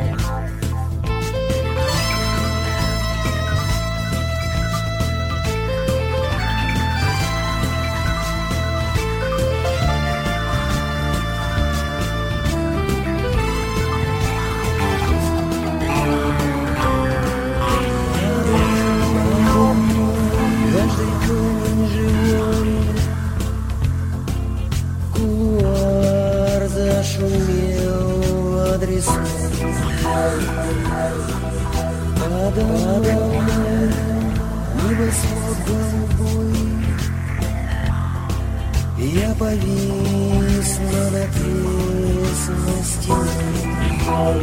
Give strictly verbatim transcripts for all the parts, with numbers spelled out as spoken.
Я повис над отвесной стеной.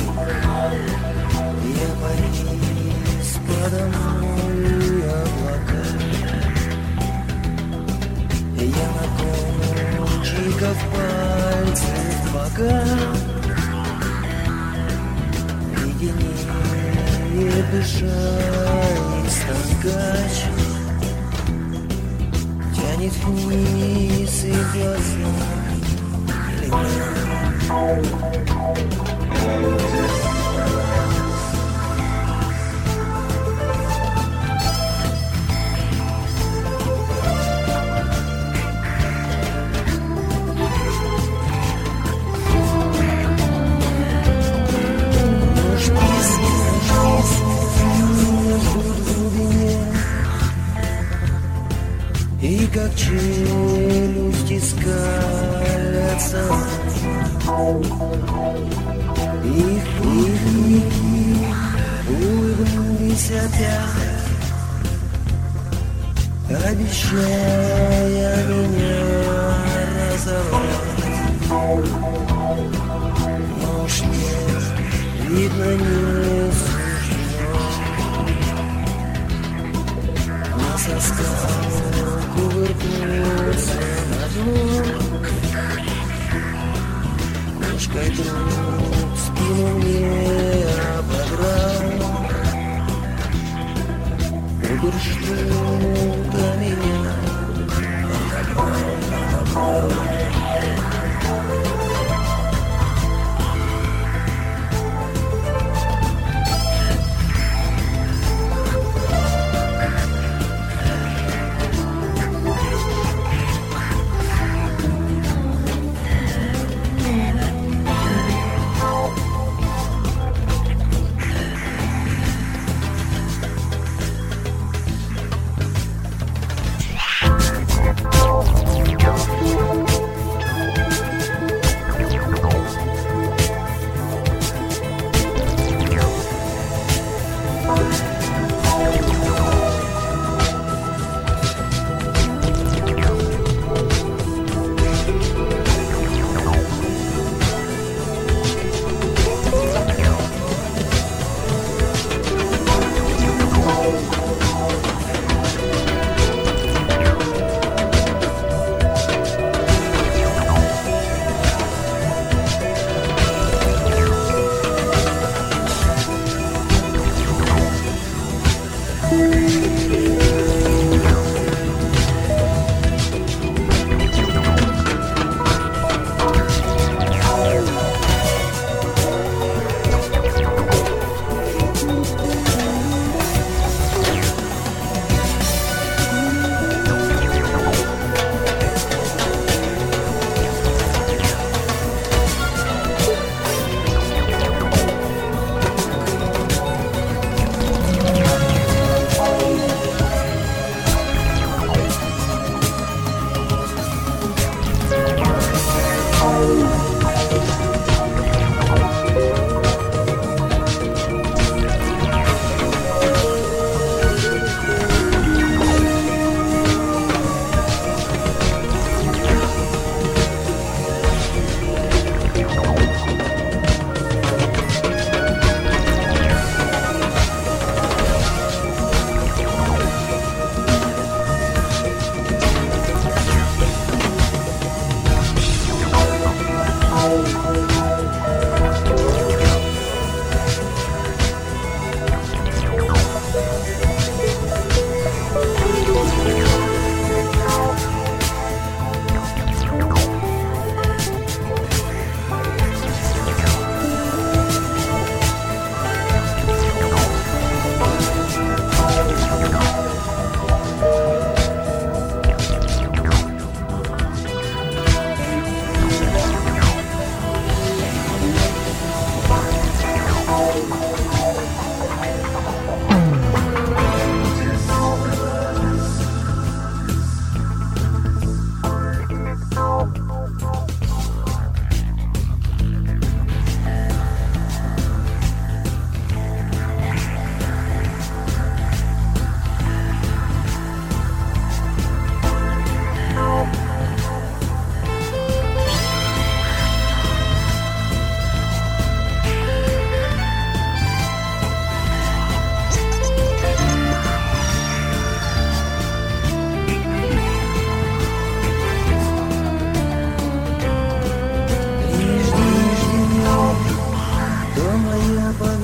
Я повис подо мной облака. Я на кончиках пальцев пока леденеет душа и станкач. Тянет вниз и в глазах и как челюсти скалятся, их клыки улыбнулись опять, обещая меня разорвать. Но уж нет, видно, не суждено на сосках кувыркнулся на дно. Кошкой друг спину мне ободрал. Уберштука меня отобрал.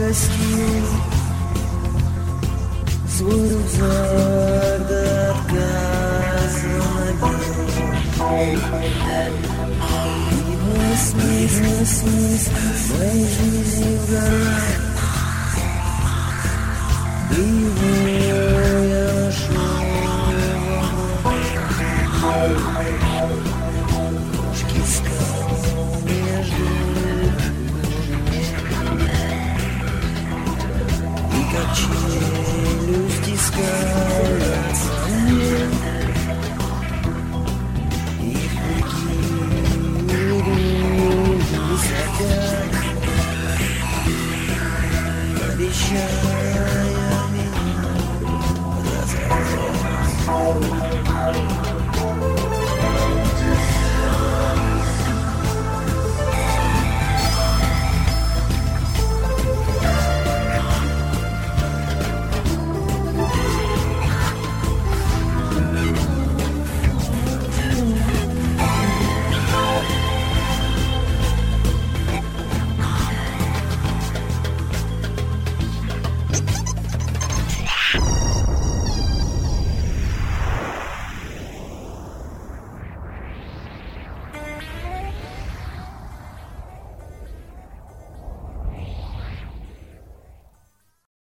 постель, свой рюкзак до отказа набил. И смысл, смысл моей жизни в горах, и его я нашел вокруг. Кошки скал между и как челюсти скалятся мне, и прикидываю высотят, обещая меня разорвать.